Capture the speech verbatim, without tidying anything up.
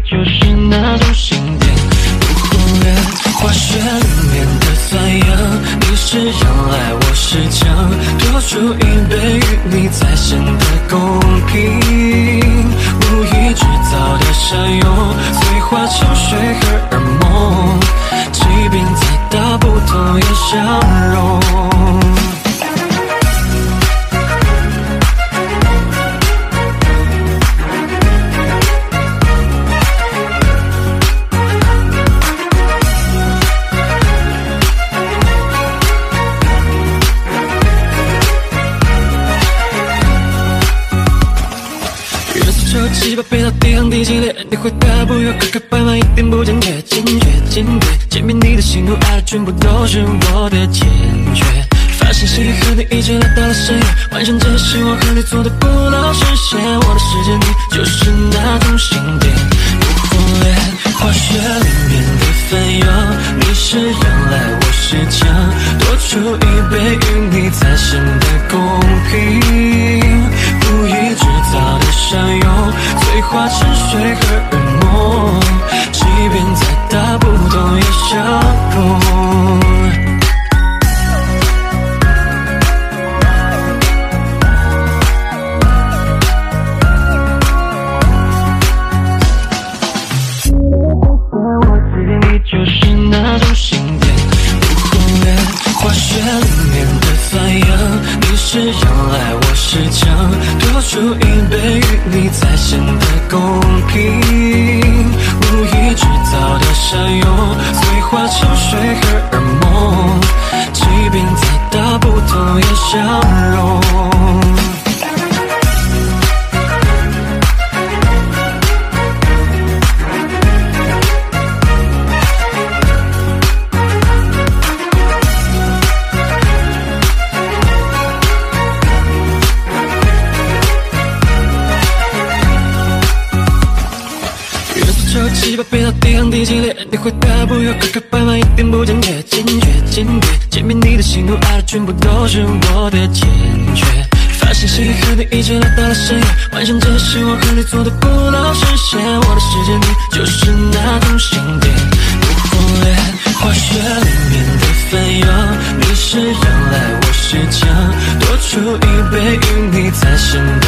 就是那种心电，不忽略化学里面的反应。你是阳来，我是姜，多出一杯与你才显得公平。无意制造的善用，催化情绪荷尔蒙，即便再大不同也相容。七八倍到地行地激烈，你回答不要磕磕绊绊，一点不坚决，坚决坚决，见面你的喜怒哀乐全部都是我的坚决。发现心里和你一直来到了深夜，幻想着希望和你做的不老实现。我的世界里就是那种心电，不忽略化学里面的反应。你是阳来，我是姜，多出一杯与你才显得公平。故意制造的善用，催化沉睡荷尔蒙，即便再大不同也相容。我记得你就是那种心电，不忽略化学里面的反应。你是阳来，我是姜，多出一杯与你才显得公平。无意制造的善用，催化情绪荷尔蒙，即便再大不同也相容。七八倍到地行地激烈，你回答不要磕磕绊绊，一点不坚决，坚决坚决，见面你的喜怒哀乐全部都是我的坚决。发现心里和你一直来到了深夜，幻想着希望和你做的不老实现。我的世界里就是那种心电，不忽略化学里面的反应。你是阳来，我是姜，多出一杯与你才显得